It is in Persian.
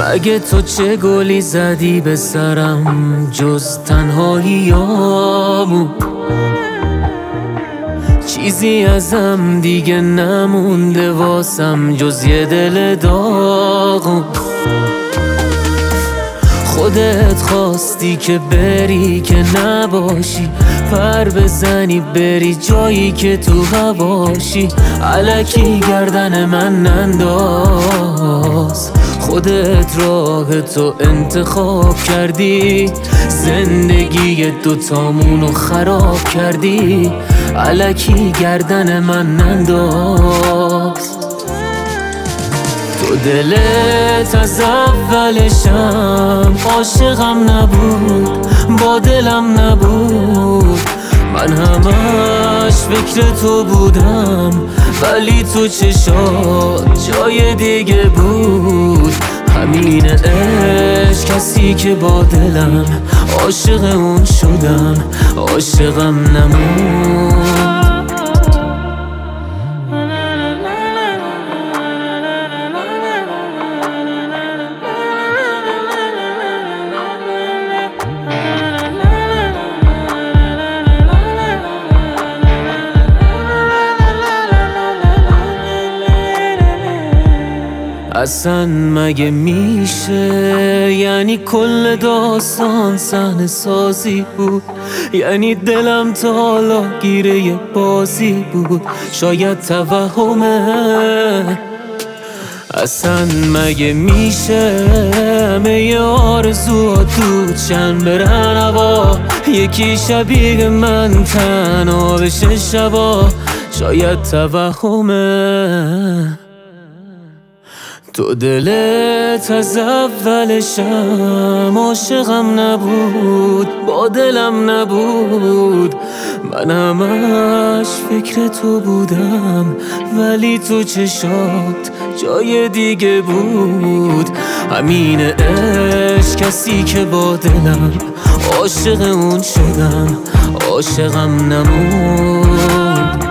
اگه تو چه گلی زدی به سرم جز تنهاییامون، چیزی ازم دیگه نمونده واسم جز یه دل داغون. خودت خواستی که بری که نباشی، پر بزنی بری جایی که تو هواشی. الکی گردن من ننداز، خودت راه تو انتخاب کردی، زندگی دوتامونو خراب کردی. الکی گردن من ننداز. تو دلت از اولشم عاشقم نبود، با دلم نبود. من همش فکر تو بودم ولی تو چشات جای دیگه بود. همین عشق کسی که با دلم عاشق اون شدم، عاشقم نمود. اصلا مگه میشه؟ یعنی کل داستان صحنه سازی بود، یعنی دلم تا حالا گیره یه بازی بود، شاید توهمه. اصلا مگه میشه همه آرزوها دودشن برن هوا، یکی شبیه من تنها بشه شبا، شاید توهمه. تو دلت از اولشم عاشقم نبود، با دلم نبود. من همش فکر تو بودم ولی تو چشات جای دیگه بود. همین عشق کسی که با دلم عاشق اون شدم، عاشقم نمود.